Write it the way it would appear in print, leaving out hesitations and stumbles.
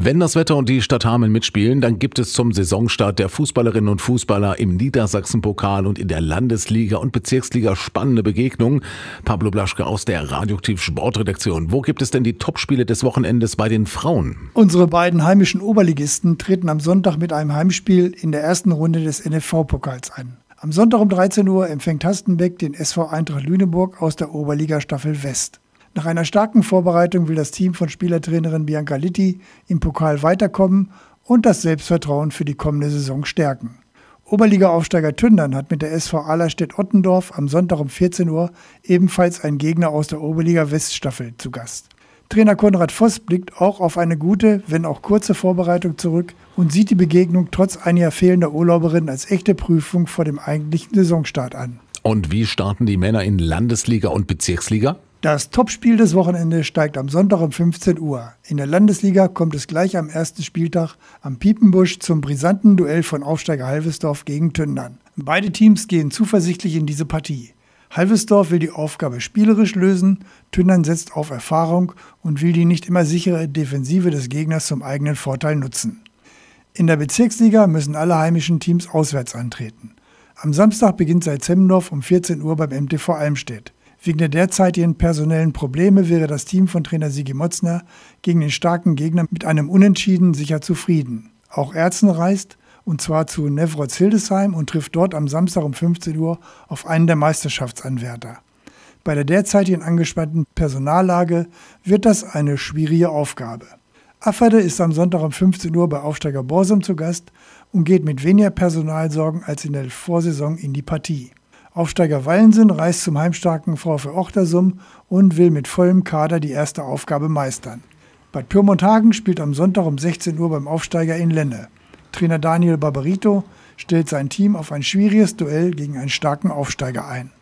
Wenn das Wetter und die Stadt Hameln mitspielen, dann gibt es zum Saisonstart der Fußballerinnen und Fußballer im Niedersachsen-Pokal und in der Landesliga und Bezirksliga spannende Begegnungen. Pablo Blaschke aus der Radioaktiv Sportredaktion. Wo gibt es denn die Topspiele des Wochenendes bei den Frauen? Unsere beiden heimischen Oberligisten treten am Sonntag mit einem Heimspiel in der ersten Runde des NFV-Pokals an. Am Sonntag um 13 Uhr empfängt Hastenbeck den SV Eintracht Lüneburg aus der Oberliga-Staffel West. Nach einer starken Vorbereitung will das Team von Spielertrainerin Bianca Litti im Pokal weiterkommen und das Selbstvertrauen für die kommende Saison stärken. Oberliga-Aufsteiger Tündern hat mit der SV Ahlerstedt-Ottendorf am Sonntag um 14 Uhr ebenfalls einen Gegner aus der Oberliga-Weststaffel zu Gast. Trainer Konrad Voss blickt auch auf eine gute, wenn auch kurze Vorbereitung zurück und sieht die Begegnung trotz einiger fehlender Urlauberinnen als echte Prüfung vor dem eigentlichen Saisonstart an. Und wie starten die Männer in Landesliga und Bezirksliga? Das Topspiel des Wochenendes steigt am Sonntag um 15 Uhr. In der Landesliga kommt es gleich am ersten Spieltag am Piepenbusch zum brisanten Duell von Aufsteiger Halvesdorf gegen Tündern. Beide Teams gehen zuversichtlich in diese Partie. Halvesdorf will die Aufgabe spielerisch lösen, Tündern setzt auf Erfahrung und will die nicht immer sichere Defensive des Gegners zum eigenen Vorteil nutzen. In der Bezirksliga müssen alle heimischen Teams auswärts antreten. Am Samstag beginnt Salzhemmendorf um 14 Uhr beim MTV Almstedt. Wegen der derzeitigen personellen Probleme wäre das Team von Trainer Sigi Motzner gegen den starken Gegner mit einem Unentschieden sicher zufrieden. Auch Erzen reist, und zwar zu Nevroz-Hildesheim und trifft dort am Samstag um 15 Uhr auf einen der Meisterschaftsanwärter. Bei der derzeitigen angespannten Personallage wird das eine schwierige Aufgabe. Afferde ist am Sonntag um 15 Uhr bei Aufsteiger Borsum zu Gast und geht mit weniger Personalsorgen als in der Vorsaison in die Partie. Aufsteiger Wallensen reist zum heimstarken VfL Ochtersum und will mit vollem Kader die erste Aufgabe meistern. Bad Pyrmont-Hagen spielt am Sonntag um 16 Uhr beim Aufsteiger in Lenne. Trainer Daniel Barbarito stellt sein Team auf ein schwieriges Duell gegen einen starken Aufsteiger ein.